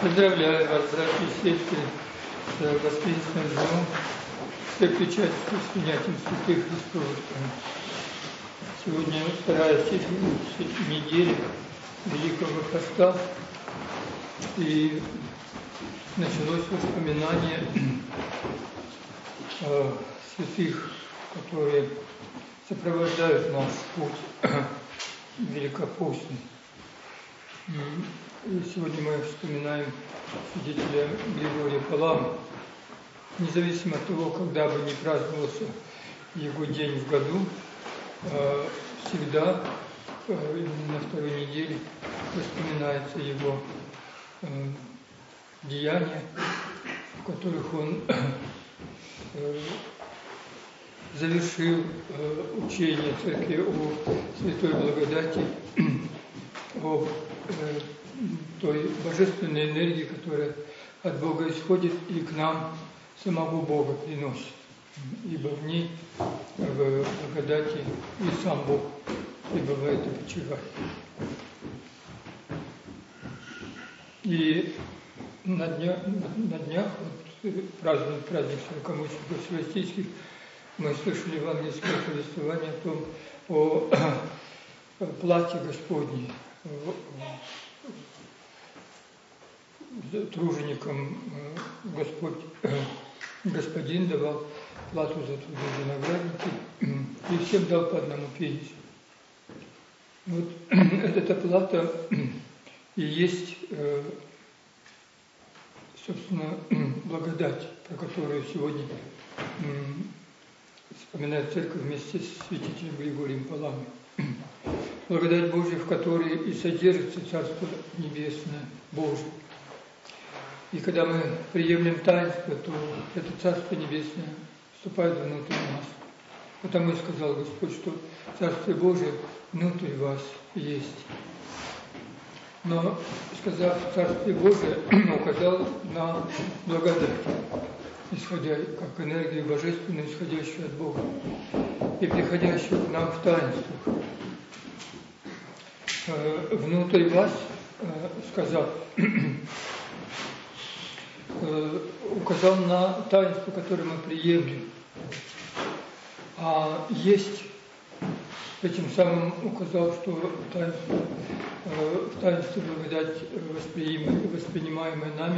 Поздравляю вас, братья и сестры, с воскресным днем, с причастием, с принятием святых Христовых. Сегодня вторая неделя Великого Поста, и началось воспоминание святых, которые сопровождают наш путь великопостный. И сегодня мы вспоминаем святителя Григория Паламы. Независимо от того, когда бы ни праздновался его день в году, всегда именно на второй неделе вспоминается его деяния, в которых он завершил учение Церкви о святой благодати, о той божественной энергии, которая от Бога исходит и к нам самого Бога приносит. Ибо в ней, в благодати, и сам Бог пребывает и почивает. И на днях празднуем праздник сорокомучеников Севастийских, мы слышали евангельское повествование о плате Господней, труженикам Господин давал плату за труды виноградники, и всем дал по одному пенису. Вот эта плата и есть, собственно, благодать, про которую сегодня вспоминает Церковь вместе с святителем Григорием Паламой. Благодать Божия, в которой и содержится Царство Небесное Божие. И когда мы приемлем таинство, то это Царство Небесное вступает внутрь нас. Потому и сказал Господь, что Царствие Божие внутрь вас есть. Но, сказав Царствие Божие, указал на благодать, исходя как энергию божественную, исходящую от Бога, и приходящую к нам в таинствах. Внутрь вас, сказал, указал на таинство, которое мы приемлем. А есть, этим самым указал, что в таинстве благодать, воспринимаемое нами,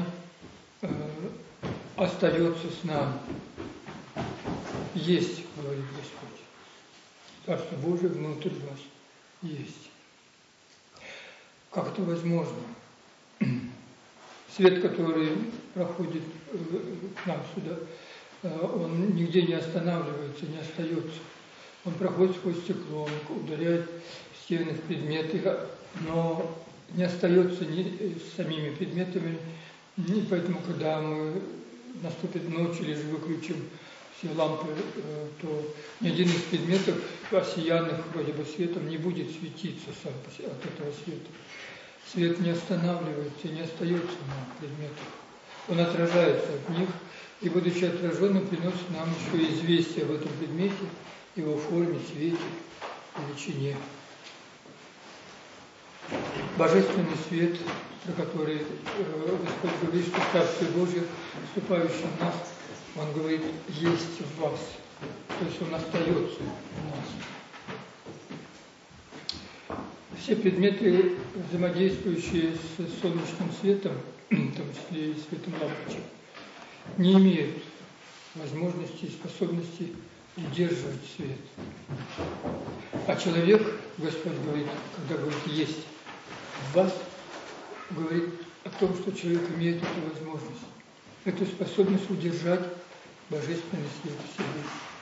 остается с нами. Есть, говорит Господь. Царство Божие внутрь вас есть. Как это возможно? Свет, который проходит к нам сюда, он нигде не останавливается, не остается. Он проходит сквозь стекло, он ударяет в стены, в предметы, но не остается ни с самими предметами. И поэтому, когда наступит ночь или же выключим все лампы, то ни один из предметов, осиянных вроде бы светом, не будет светиться сам от этого света. Свет не останавливается, не остается на предметах. Он отражается от них, и, будучи отраженным, приносит нам еще известие об этом предмете, его форме, цвете, величине. Божественный свет, про который Господь говорит, что Царствие Божие, вступающее в нас, Он говорит, есть в вас. То есть Он остается в нас. Все предметы, взаимодействующие с солнечным светом, в том числе и светом лампочек, не имеют возможности и способности удерживать свет. А человек, Господь говорит, когда говорит «есть в вас», говорит о том, что человек имеет эту возможность, эту способность удержать божественный свет в себе.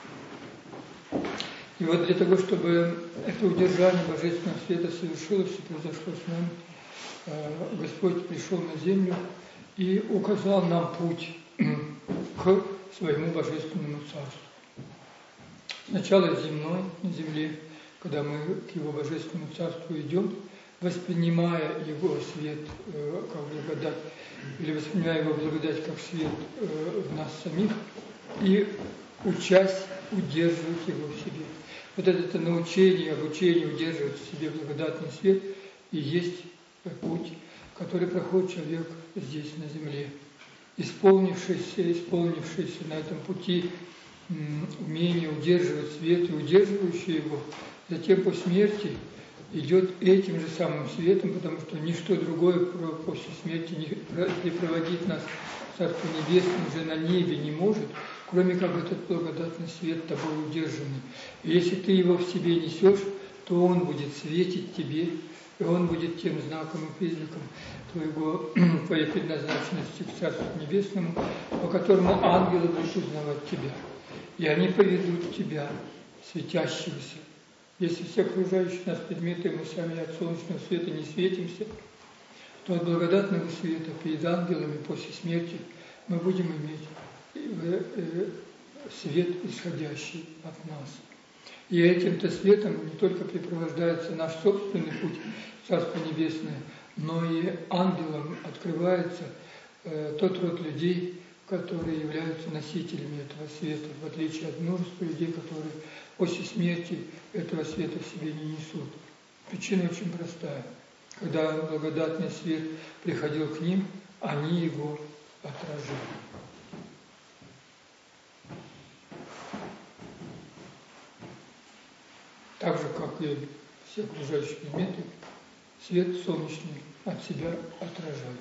И вот для того, чтобы это удержание божественного света совершилось и произошло с нами, Господь пришел на землю и указал нам путь к своему божественному царству. Сначала земной, на земле, когда мы к его божественному царству идем, воспринимая его свет как благодать, или воспринимая его благодать как свет в нас самих, и учась удерживать его в себе. Вот это научение, обучение удерживать в себе благодатный свет и есть путь который проходит человек здесь, на земле. Исполнившийся на этом пути умение удерживать свет и удерживающий его, затем по смерти идет этим же самым светом, потому что ничто другое после смерти не проводить нас в Царство Небесное уже на небе не может, кроме как этот благодатный свет тобой удержанный. И если ты его в себе несешь, то он будет светить тебе, и он будет тем знаком и признаком твоей предназначенности к Царству Небесному, по которому ангелы будут узнавать тебя. И они поведут тебя, светящегося. Если все окружающие нас предметы, мы сами от солнечного света не светимся, то от благодатного света перед ангелами после смерти мы будем иметь свет, исходящий от нас. И этим-то светом не только препровождается наш собственный путь в Царство Небесное, но и ангелам открывается тот род людей, которые являются носителями этого света, в отличие от множества людей, которые после смерти этого света в себе не несут. Причина очень простая. Когда благодатный свет приходил к ним, они его отражали. Так же, как и все окружающие предметы, свет солнечный от себя отражают.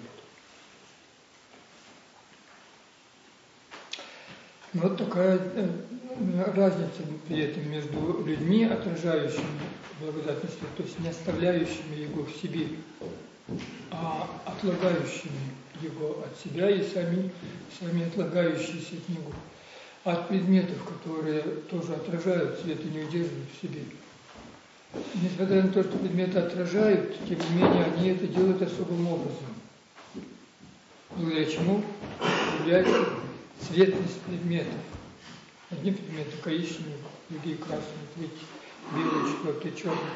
Но вот такая разница при этом между людьми, отражающими благодатный свет, то есть не оставляющими его в себе, а отлагающими его от себя и сами отлагающиеся от него. От предметов, которые тоже отражают свет и не удерживают в себе. Несмотря на то, что предметы отражают, тем не менее они это делают особым образом. Благодаря чему является цветность предметов. Одни предметы коричневые, другие красные, третьи белые, четвертые черные.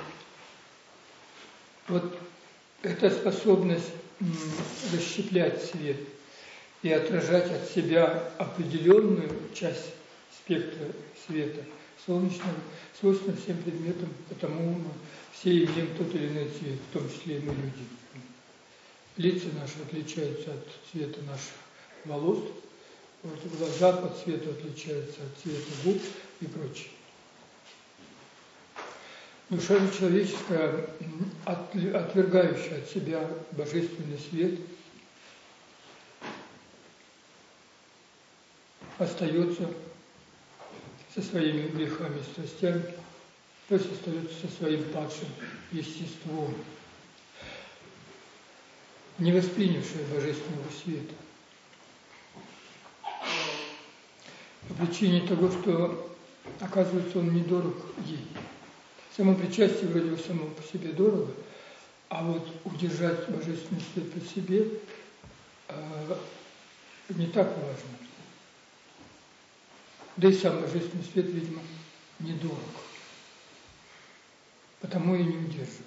Вот эта способность расщеплять свет и отражать от себя определенную часть спектра света солнечного свойственно всем предметам, потому мы все имеем тот или иной цвет, в том числе и мы люди. Лица наши отличаются от цвета наших волос, вот глаза по цвету отличаются от цвета губ и прочее. Душа же человеческая, отвергающая от себя божественный свет, остается со своими грехами и страстями, то есть остается со своим падшим естеством, не воспринявшая божественного света. По причине того, что, оказывается, он недорог ей. Само причастие вроде бы само по себе дорого, а вот удержать божественный свет при себе не так важно. Да и сам божественный свет, видимо, недорог. Потому и не удерживает.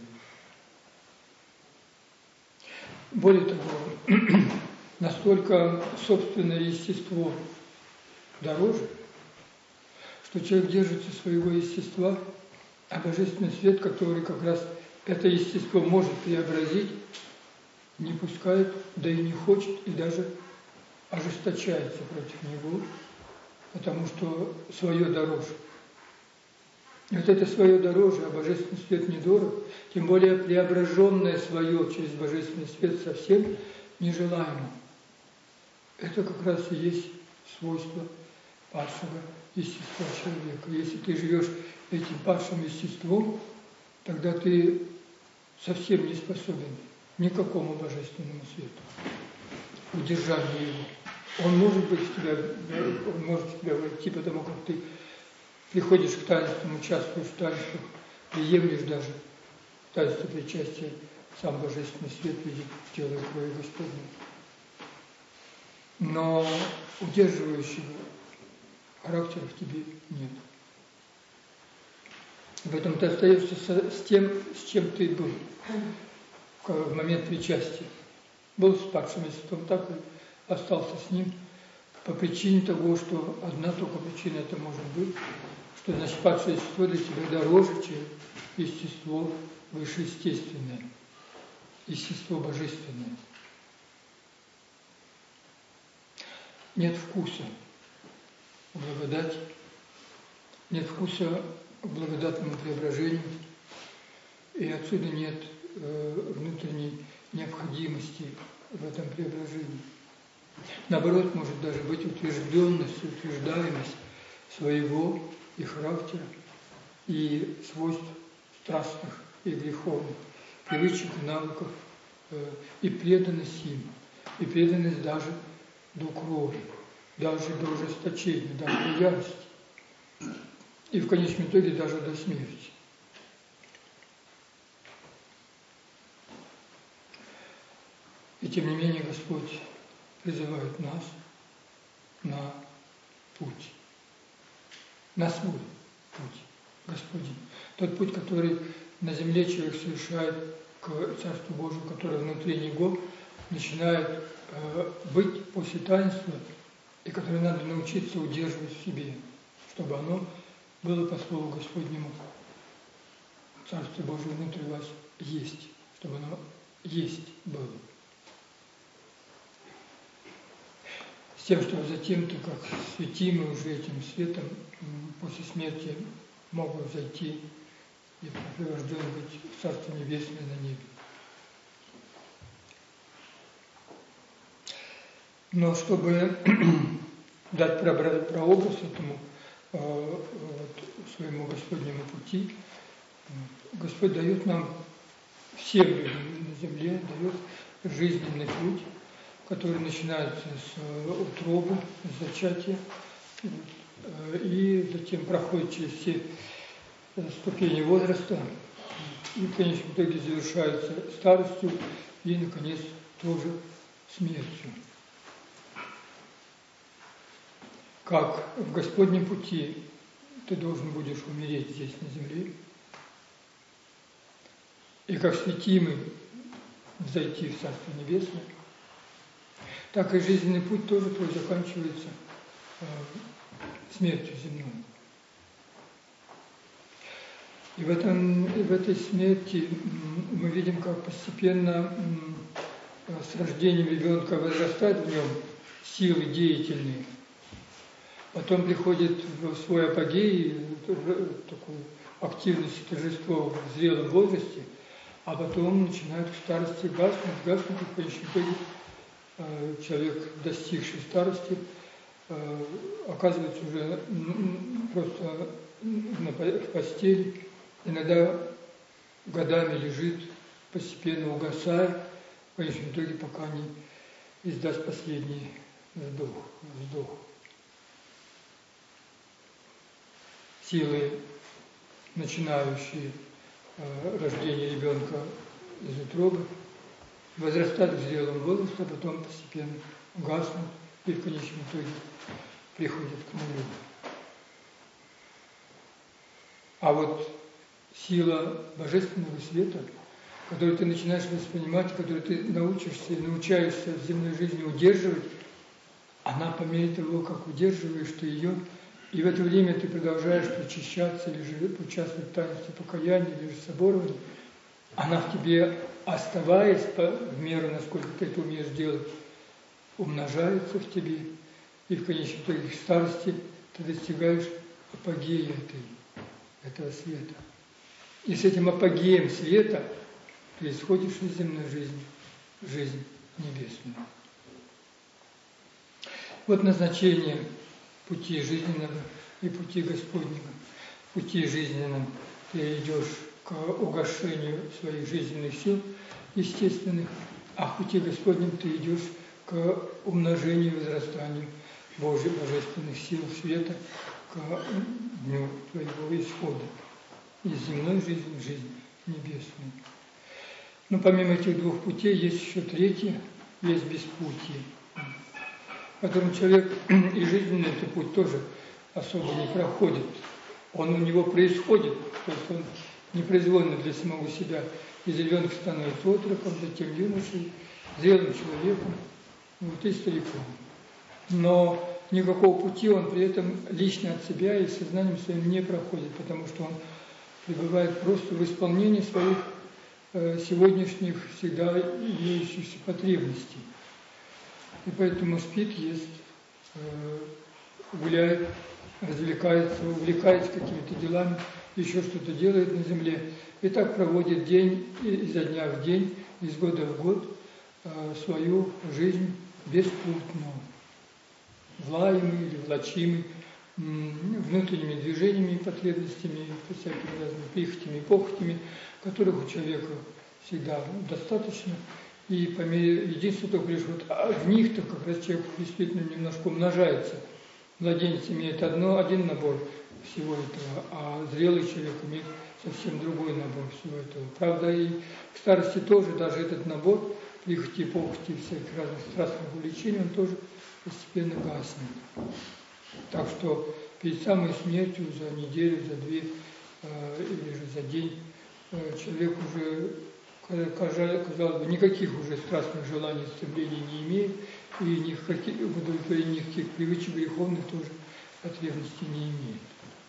Более того, настолько собственное естество дороже, что человек держится своего естества, а божественный свет, который как раз это естество может преобразить, не пускает, да и не хочет, и даже ожесточается против него, потому что свое дороже. И вот это свое дороже, а божественный свет недорог, тем более преображенное свое через божественный свет совсем нежелаемо. Это как раз и есть свойство падшего естества человека. Если ты живешь этим падшим естеством, тогда ты совсем не способен ни к какому божественному свету, удержанию его. Он может быть в тебя войти, потому как ты приходишь к таинствам, участвуешь в таинствах, приемлешь даже таинство причастия, сам божественный свет видит тело и крови Господня. Но удерживающего характера в тебе нет. В этом ты остаешься с тем, с чем ты был в момент причастия. Был с падшим естеством, так и остался с ним по причине того, что одна только причина это может быть, что значит падшее естество для тебя дороже, чем естество высшеестественное. естество божественное. Нет вкуса в благодати, нет вкуса к благодатному преображению, и отсюда нет внутренней необходимости в этом преображении. Наоборот, может даже быть утвержденность, утверждаемость своего и характера, и свойств страстных и греховных, привычек и навыков, и преданность им, и преданность даже до крови, даже до ожесточения, даже до ярости, и в конечном итоге даже до смерти. И тем не менее Господь призывает нас на путь, на свой путь Господень. Тот путь, который на земле человек совершает к Царству Божию, который внутри него начинает быть после таинства, и который надо научиться удерживать в себе, чтобы оно было по Слову Господнему. Царство Божие внутри вас есть, чтобы оно есть было. С тем, что затем, так как светимы уже этим светом, после смерти могут зайти и препровожден быть в Царство Небесное на небе. Но чтобы дать прообраз этому своему Господнему пути, Господь дает нам, всем людям на земле, дает жизненный путь, который начинается с утробы, с зачатия, и затем проходит через все ступени возраста, и в конечном итоге завершается старостью и, наконец, тоже смертью. Как в Господнем пути ты должен будешь умереть здесь на земле, и как светимый взойти в Царство Небесное, так и жизненный путь тоже твой заканчивается смертью земной. И в этой смерти мы видим, как постепенно с рождением ребенка возрастает в нем силы деятельные. Потом приходит в свой апогей, такую активность и торжество в зрелом возрасте, а потом начинает в старости гаснуть, и в конечном итоге человек, достигший старости, оказывается уже просто в постели, иногда годами лежит, постепенно угасая, в конечном итоге пока не издаст последний вздох. Силы, начинающие рождение ребенка из утробы, возрастают в зрелом возрасте, а потом постепенно гаснут и в конечном итоге приходят к нулю. А вот сила божественного света, которую ты начинаешь воспринимать, которую ты научишься и научаешься в земной жизни удерживать, она по мере того, как удерживаешь ты ее, и в это время ты продолжаешь причащаться или же участвовать в таинстве покаяния или же соборования, она в тебе, оставаясь в меру, насколько ты это умеешь делать, умножается в тебе, и в конечном итоге в старости ты достигаешь апогея этого света. И с этим апогеем света ты исходишь из земной жизни в жизнь небесную. Вот назначение пути жизненного и пути Господнего. В пути жизненном ты идешь к угошению своих жизненных сил естественных, а в пути Господнем ты идешь к умножению и возрастанию Божьих божественных сил света, к дню твоего исхода из земной жизни в жизнь небесную. Но помимо этих двух путей есть еще третий, есть беспутие, в котором человек и жизненный этот путь тоже особо не проходит. Он у него происходит, то есть он непроизвольно для самого себя. Из ребенка становится отроком, затем юношей, зрелым человеком, вот и стариком. Но никакого пути он при этом лично от себя и сознанием своим не проходит, потому что он пребывает просто в исполнении своих сегодняшних всегда имеющихся потребностей. И поэтому спит, ест, гуляет, развлекается, увлекается какими-то делами, еще что-то делает на земле. И так проводит день изо дня в день, из года в год свою жизнь беспутную, влаемый или влачимый внутренними движениями, потребностями, всякими разными прихотями и похотями, которых у человека всегда достаточно. И по мере, единственное только лишь вот в них-то как раз человек действительно немножко умножается. Младенец имеет один набор всего этого, а зрелый человек имеет совсем другой набор всего этого. Правда, и в старости тоже даже этот набор прихоти, похоти, всяких разных страстных увлечений, он тоже постепенно гаснет. Так что перед самой смертью, за неделю, за две или же за день, человек уже, казалось бы, никаких уже страстных желаний, стремлений не имеет, и никаких удовлетворения, никаких привычек греховных тоже потребностей не имеет.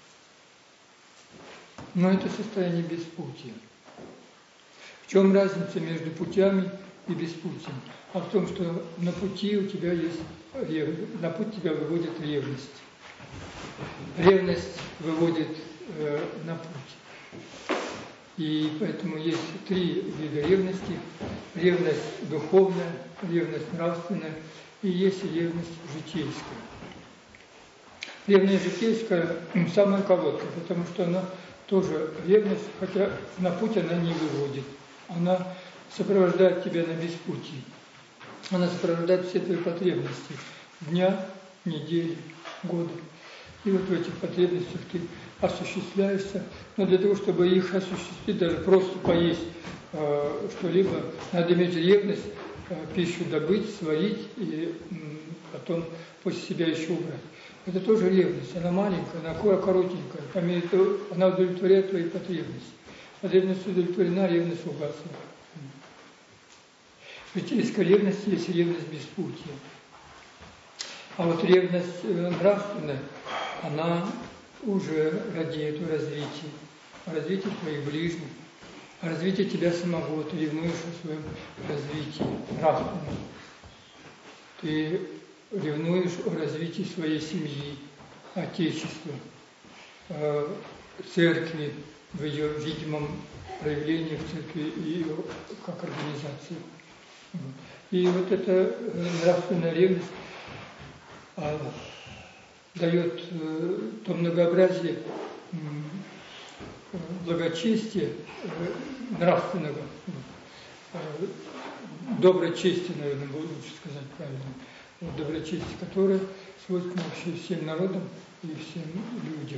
Но это состояние беспутия. В чем разница между путями и беспутием? А в том, что на пути у тебя есть ревность, на путь тебя выводит ревность. Ревность выводит на путь. И поэтому есть три вида ревности. Ревность духовная, ревность нравственная и есть ревность житейская. Ревность житейская самая короткая, потому что она тоже ревность, хотя на путь она не выводит. Она сопровождает тебя на беспутии. Она сопровождает все твои потребности дня, недели, года. И вот в этих потребностях ты осуществляешься. Но для того, чтобы их осуществить, даже просто поесть что-либо, надо иметь ревность, пищу добыть, сварить и потом после себя еще убрать. Это тоже ревность. Она маленькая, она коротенькая. По мере того, она удовлетворяет твои потребности. Потребность удовлетворена, ревность угасла. В житейской ревности есть ревность беспутия. А вот ревность нравственная, она уже радеет о развитии. О развитии твоих ближних, о развитии тебя самого. Ты ревнуешь о своем развитии нравственном. Ты ревнуешь о развитии своей семьи, отечества, церкви, в ее видимом проявлении в церкви и как организации. И вот эта нравственная ревность дает то многообразие благочестия нравственного, доброчестия, наверное, лучше сказать правильно, доброчестие, которое свойственно вообще всем народам и всем людям,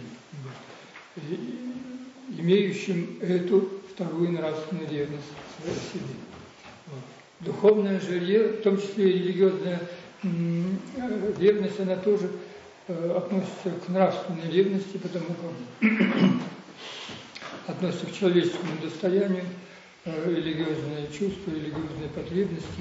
имеющим эту вторую нравственную ревность в себе. Духовное жилье, в том числе и религиозная ревность, она тоже относится к нравственной ревности, потому как относится к человеческому достоянию, религиозные чувства, религиозные потребности.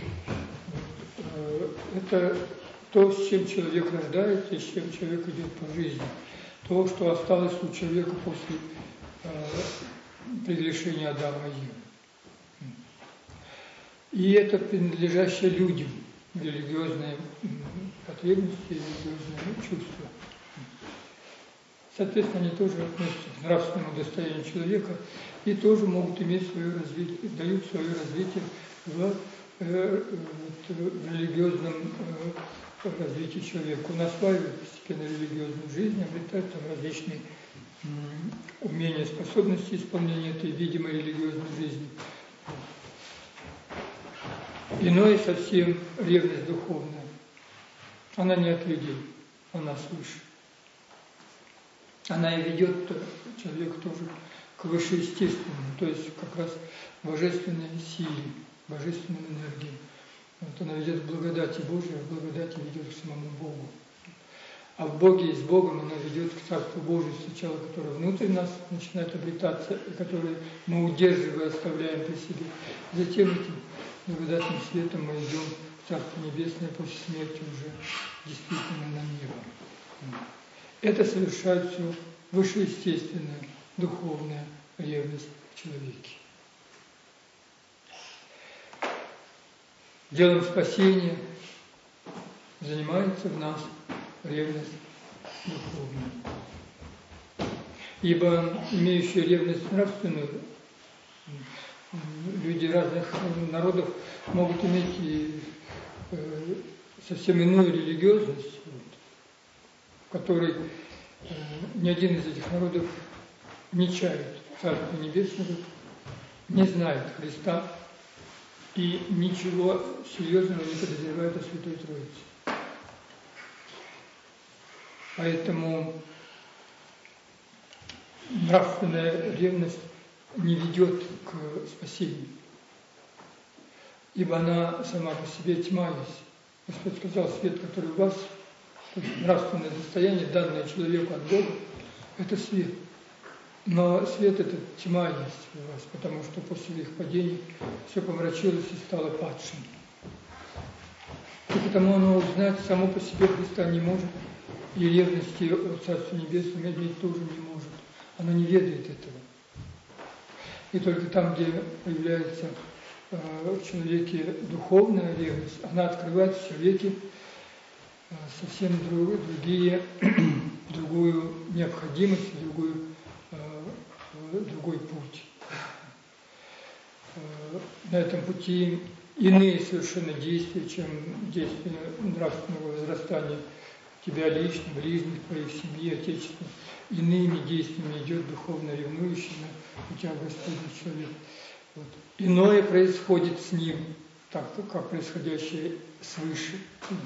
Это то, с чем человек рождается, с чем человек идет по жизни. То, что осталось у человека после прегрешения Адама и Евы. И это принадлежащее людям, религиозные потребности, религиозные чувства. Соответственно, они тоже относятся к нравственному достоянию человека и тоже могут иметь свое развитие, дают свое развитие в религиозном развитии человека. Он осваивает постепенно религиозную жизнь, обретает там различные умения, способности исполнения этой видимой религиозной жизни. Иное совсем ревность духовная. Она не от людей, она свыше. Она и ведет человека тоже к вышеестественному, то есть как раз божественной силе, божественной энергии. Вот она ведет к благодати Божией, а благодати ведет к самому Богу. А в Боге и с Богом она ведет к Царству Божию сначала, которое внутрь нас начинает обретаться, и которое мы, удерживая, оставляем при себе. Затем этим благодатным светом мы идем в Царство Небесное после смерти уже действительно на небо. Это совершает все вышеестественная, духовная ревность в человеке. делом спасения занимается в нас ревность духовная. Ибо имеющие ревность нравственную, люди разных народов могут иметь и совсем иную религиозность, в которой ни один из этих народов не чает Царства Небесного, не знает Христа и ничего серьезного не подозревает о Святой Троице. Поэтому нравственная ревность не ведет к спасению, ибо она сама по себе тьма есть. Господь сказал, свет, который в вас, то есть нравственное состояние, данное человеку от Бога, это свет. Но свет – это тьма есть у вас, потому что после их падения все помрачилось и стало падшим. И потому оно узнать само по себе Христа не может, и ревности от Царства Небесного иметь тоже не может. Оно не ведает этого. И только там, где появляется в человеке духовная ревность, она открывает в человеке совсем другую необходимость, другой путь. На этом пути иные совершенно действия, чем действия нравственного возрастания тебя лично, ближних, твоих семьи, отечества. Иными действиями идет духовно ревнующий на путях Господня человек. Вот. Иное происходит с ним, так как происходящее свыше.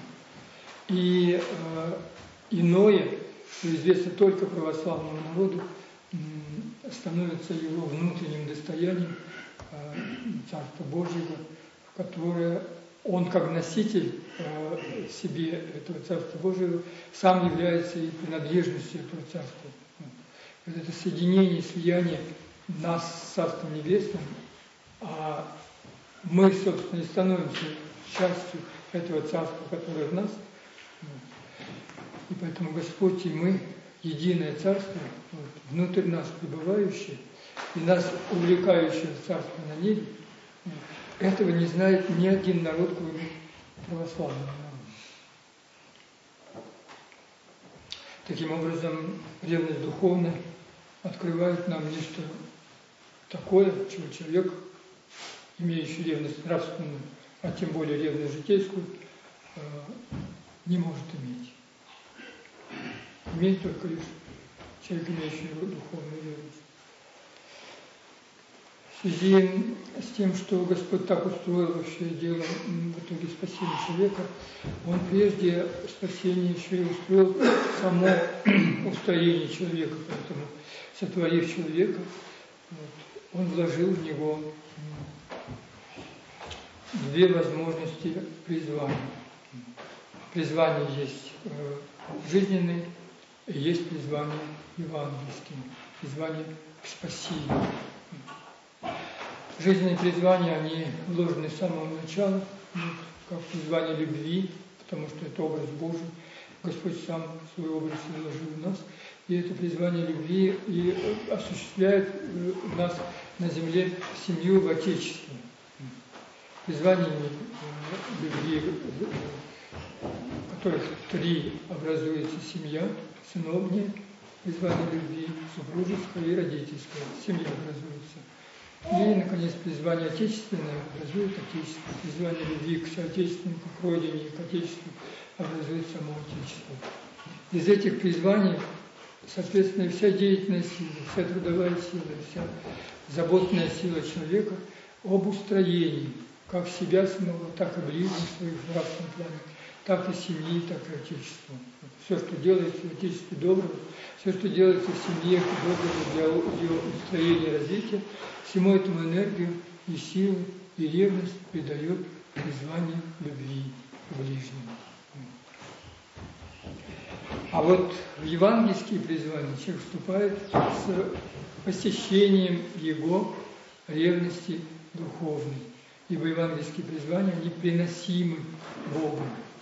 И иное, что известно только православному народу, становится его внутренним достоянием Царства Божьего, в которое он, как носитель в себе этого Царства Божьего, сам является и принадлежностью этого Царства. Вот это соединение, слияние нас с Царством Небесным, а мы, собственно, и становимся частью этого Царства, которое в нас. И поэтому Господь и мы, единое Царство, внутрь нас пребывающее, и нас увлекающее в Царство на небе, этого не знает ни один народ, кроме православного народа. Таким образом, ревность духовная открывает нам нечто такое, чего человек, имеющий ревность нравственную, а тем более ревность житейскую, не может иметь. Имеет только лишь человек, имеющий духовную ревность. В связи с тем, что Господь так устроил вообще дело в итоге спасения человека, Он прежде спасения еще и устроил само устроение человека, поэтому, сотворив человека, Он вложил в него две возможности призвания. Призвание есть жизненное, и есть призвание евангельское, призвание к спасению. Жизненные призвания, они вложены с самого начала, как призвание любви, потому что это образ Божий. Господь сам свой образ вложил в нас. И это призвание любви и осуществляет нас на земле семью в Отечестве. Призваниями любви, в которых три образуется семья, сыновняя, призвание любви, супружеское и родительское. Семья образуется. И, наконец, призвание отечественное образует Отечество. Призвание любви к соотечественнику, к родине и к Отечеству образует само Отечество. Из этих призваний, соответственно, вся деятельная сила, вся трудовая сила, вся заботная сила человека об устроении как себя самого, так и ближних своих в нравственном плане, так и семьи, так и Отечества. Все, что делается в Отечестве доброго, все, что делается в семье доброго для ее устроения и развития, всему этому энергию и силу, и ревность придает призвание любви к ближнему. А вот в евангельские призвания человек вступает с посещением его ревности духовной. Ибо евангельские призвания, они приносимы Богу.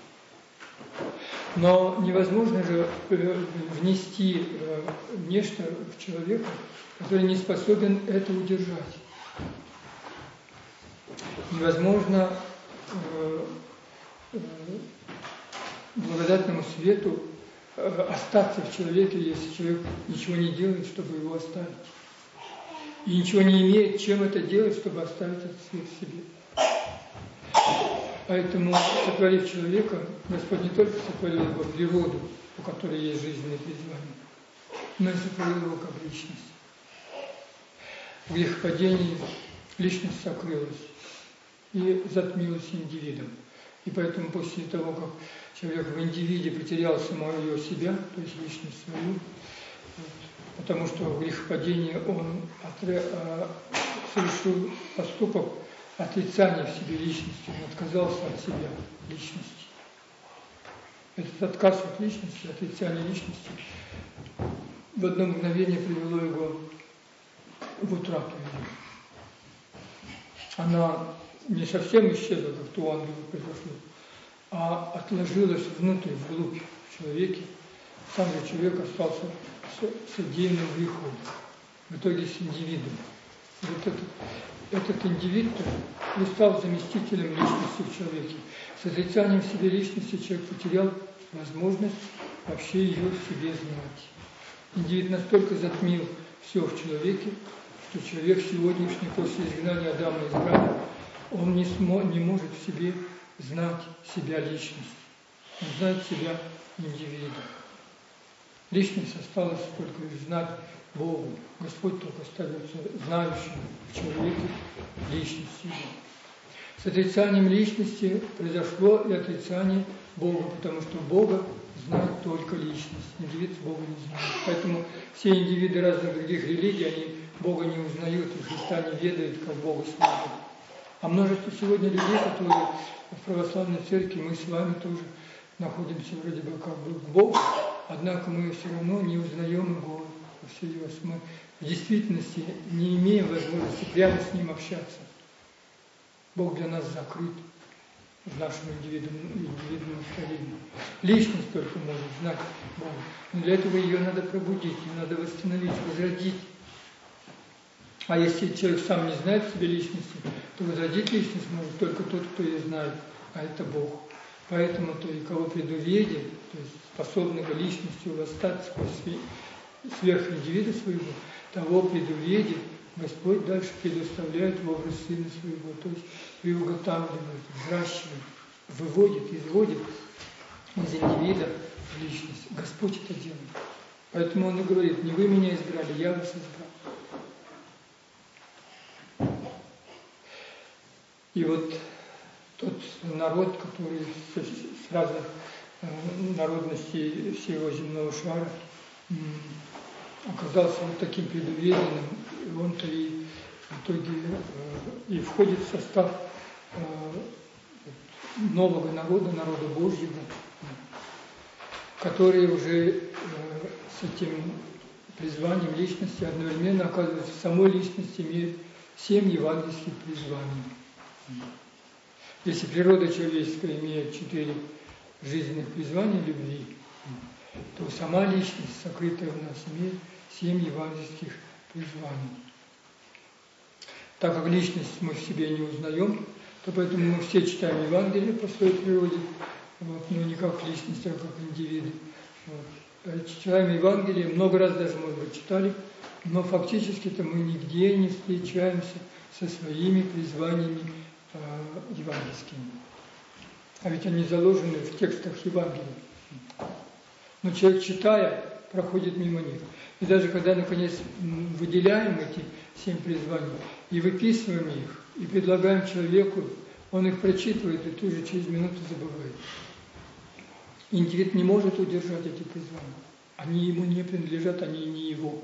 Но невозможно же внести нечто в человека, который не способен это удержать. Невозможно благодатному свету остаться в человеке, если человек ничего не делает, чтобы его оставить. И ничего не имеет, чем это делать, чтобы оставить этот свет в себе. Поэтому, сотворив человека, Господь не только сотворил его природу, у которой есть жизненное призвание, но и сотворил его как личность. В грехопадении личность сокрылась и затмилась индивидом. И поэтому после того, как человек в индивиде потерял самого себя, то есть личность свою, потому что в грехопадении он совершил поступок отрицания в себе личности, он отказался от себя личности. Этот отказ от личности, отрицание личности в одно мгновение привело его в утрату ее. Она не совсем исчезла, как у ангела произошло, а отложилась внутрь, вглубь в человеке. Сам же человек остался с отдельным грехом, в итоге с индивидом. И вот этот индивид и стал заместителем личности в человеке. С отрицанием в себе личности человек потерял возможность вообще ее в себе знать. Индивид настолько затмил все в человеке, что человек сегодняшний, после изгнания Адама из рая, он не может в себе знать себя личность. Он знает себя индивида. Личность осталась только лишь знать Богу. Господь только остается знающим в человеке личность его. С отрицанием личности произошло и отрицание Бога, потому что Бога знает только личность. Индивид Бога не знает. Поэтому все индивиды разных других религий, они Бога не узнают, и Христа не ведают, как Бога служат. А множество сегодня людей, которые в православной церкви, мы с вами тоже находимся вроде бы как бы к Богу, однако мы все равно не узнаем Его всерьез. Мы в действительности не имеем возможности прямо с Ним общаться. Бог для нас закрыт в нашем индивидуальном строении. Личность только может знать Бога. Но для этого ее надо пробудить, ее надо восстановить, возродить. А если человек сам не знает в себе личности, то возродить личность может только тот, кто ее знает, а это Бог. Поэтому-то и кого предуведет, то есть способного личностью восстать сквозь сверхиндивида своего, того предуведет, Господь дальше предоставляет в образ Сына Своего, то есть приуготавливает, взращивает, выводит, изводит из индивида в личность. Господь это делает. Поэтому Он и говорит: не вы меня избрали, я вас избрал. И вот тот народ, который с разных народностей всего земного шара оказался вот таким предувиденным, и он-то и в итоге и входит в состав нового народа, народа Божьего, который уже с этим призванием личности одновременно, оказывается, в самой личности имеет 7 евангельских призваний. Если природа человеческая имеет 4 жизненных призвания любви, то сама личность, сокрытая в нас, имеет 7 евангельских призваний. Так как личность мы в себе не узнаем, то поэтому мы все читаем Евангелие по своей природе, но не как личность, а как индивиды. Читаем Евангелие, много раз даже, может быть, читали, но фактически-то мы нигде не встречаемся со своими призваниями евангельскими. А ведь они заложены в текстах Евангелия. Но человек, читая, проходит мимо них. И даже когда, наконец, выделяем эти 7 призваний и выписываем их, и предлагаем человеку, он их прочитывает и тут же через минуту забывает. Индивид не может удержать эти призвания. Они ему не принадлежат, они не его.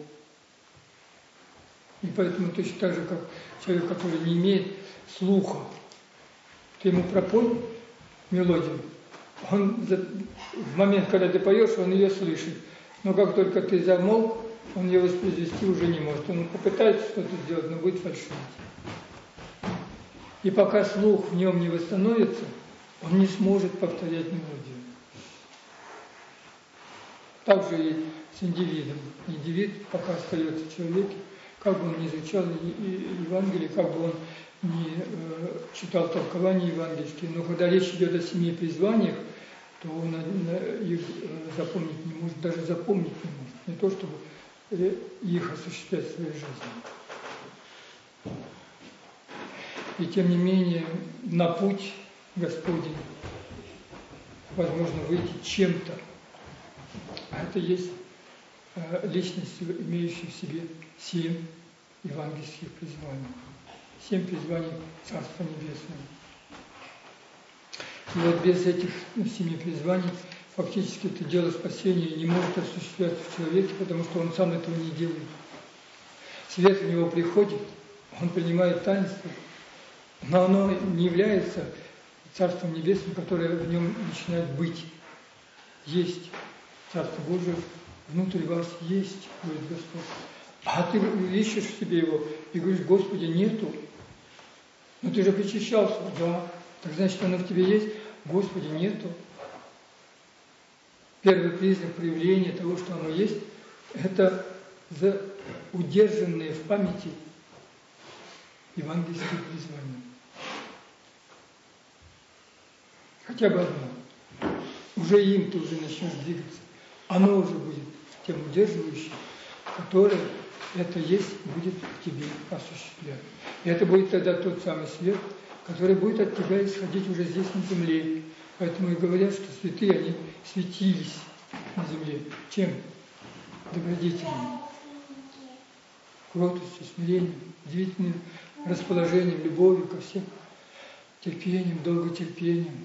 И поэтому точно так же, как человек, который не имеет слуха, ты ему пропой мелодию, он в момент, когда ты поешь, он ее слышит. Но как только ты замолк, он ее воспроизвести уже не может. Он попытается что-то сделать, но будет фальшивить. И пока слух в нем не восстановится, он не сможет повторять мелодию. Так же и с индивидом. Индивид пока остается в человеке, как бы он ни изучал Евангелие, как бы он ни читал толкования евангельские, но когда речь идет о 7 призваниях, то он их запомнить не может, даже запомнить не может. Не то, чтобы их осуществлять в своей жизни. И тем не менее на путь Господень возможно выйти чем-то. А это есть личностью, имеющей в себе 7 евангельских призваний. 7 призваний Царства Небесного. И вот без этих 7 призваний фактически это дело спасения не может осуществляться в человеке, потому что он сам этого не делает. Свет в него приходит, он принимает таинство, но оно не является Царством Небесным, которое в нем начинает быть. Есть Царство Божие, внутри вас есть, говорит Господь. А ты ищешь в себе его и говоришь: Господи, нету. Но ты же причащался. Да. Так значит, оно в тебе есть. Господи, нету. Первый признак проявления того, что оно есть, это удержанные в памяти евангельские призвания. Хотя бы одно. Уже им ты уже начнешь двигаться. Оно уже будет тем удерживающим, которое это есть, будет в тебе осуществлять. И это будет тогда тот самый свет, который будет от тебя исходить уже здесь на земле. Поэтому и говорят, что святые, они светились на земле. Чем? Добродетелем, кротостью, смирением, удивительным расположением, любовью ко всем, терпением, долготерпением.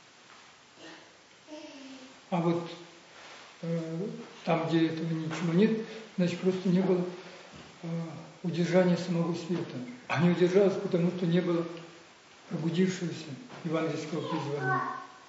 А вот там, где этого ничего нет, значит, просто не было удержания самого света. А не удержалось, потому что не было пробудившегося евангельского призвания.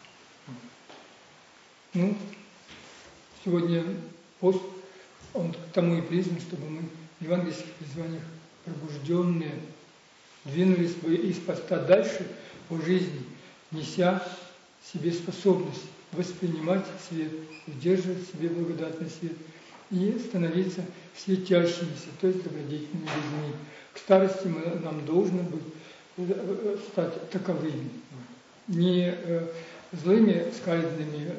Ну, сегодня пост, он к тому и призван, чтобы мы в евангельских призваниях пробужденные двинулись бы из поста дальше по жизни, неся в себе способность воспринимать свет, удерживать в себе благодатный свет и становиться светящимися, то есть добродетельными людьми. К старости нам должно быть стать таковыми. Не злыми, скальными,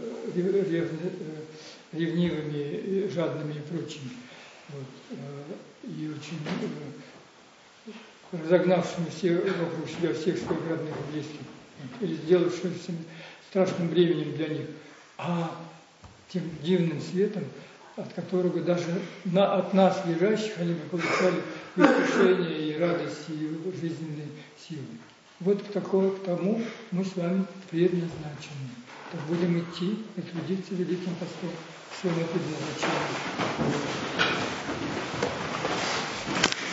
ревнивыми, жадными и прочими. Вот. И очень разогнавшими вокруг себя всех своих родных и близких. Или сделавшимся страшным бременем для них. А тем дивным светом, от которого даже от нас, лежащих, они бы получали и утешение, и радость, и жизненные силы. Вот к тому мы с вами предназначены. Так будем идти и трудиться великим постом к своему предназначению.